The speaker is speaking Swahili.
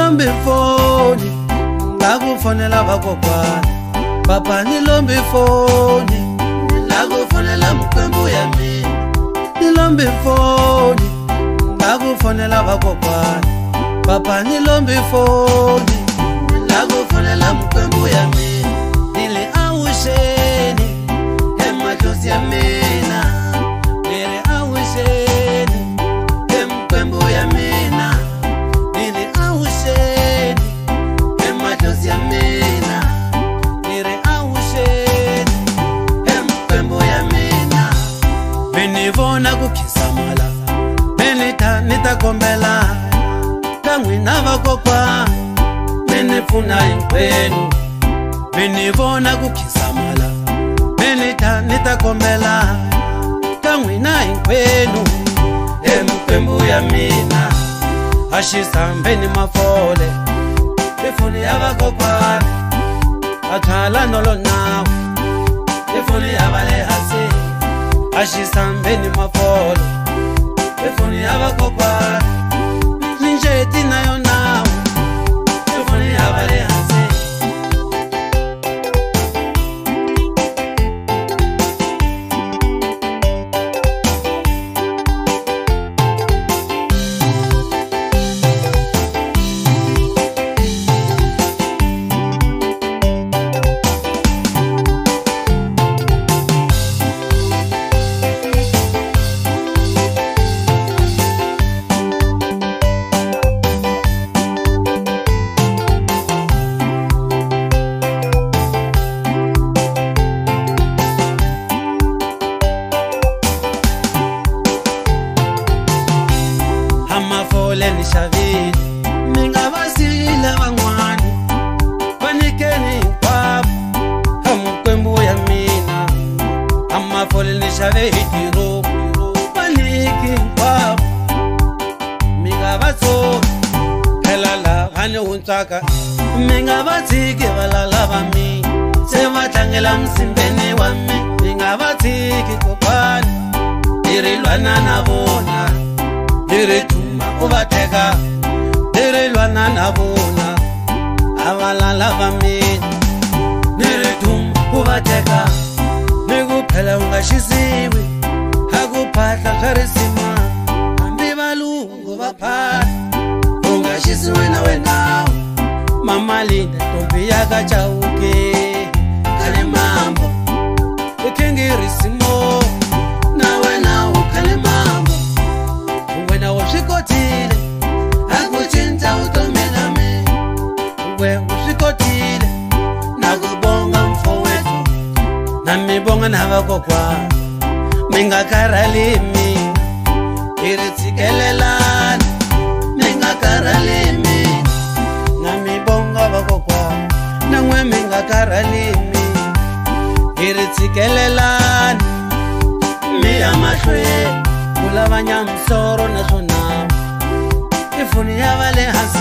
lombi foni ngakufonela vakokwana papa ni lombi foni ngakufonela mkwembu ya mina ni lombi foni ngakufonela vakokwana papa ni lombi foni ngakufonela mkwembu ya mina nile awusheni emadlozi ya mina nile awusheni emkwembu ya mina nile awusheni emadlozi ya mina nile awusheni emkwembu ya mina benivona kukhisamala benita nitakombela kangwina vakokwana benifuna inkwenu benivona kukhisamala benita nitakombela kangwina inkwenu emkwembu ya mina ashisambeni mafole befuni ya vakokwana athala nolo nawe befuni ya vale hasi ashisambeni mafole befuni ya vakokwana ninjeti nayo nawe befuni ya vale hasi amafole nishavile mingavasila van'wani vanikeni hinkwavo amkwembu ya mina amafole nishave hitiro vaniki hinkwavo mingavatsovi helala vane huntswaka mingavatshiki valala va mina se va tlangela msimbeni wa mina mingavatshiki kokwani irilwana na vona irituma kuvateka irilwana na vona avalala va mina irituma kuvateka nikuphela ungashisiwi akuphahla swa risima hambi valungu vaphahla ungashisiwi na wenawo mama linda ntombi yaka Chauke khale mambo ikhingirisimo na wenawo khale mambo wena usvikotile akucinca utomela me we usvikotile nakubonga mfowethu namibonga na vakokwana mingakarhali mina iritsikelelani mingakarhali mina namibonga vakokwana nan'we mingakarhali mina iritsikelelani miya mahlweni kulavanya msoro naswona ifuni ya vale hasi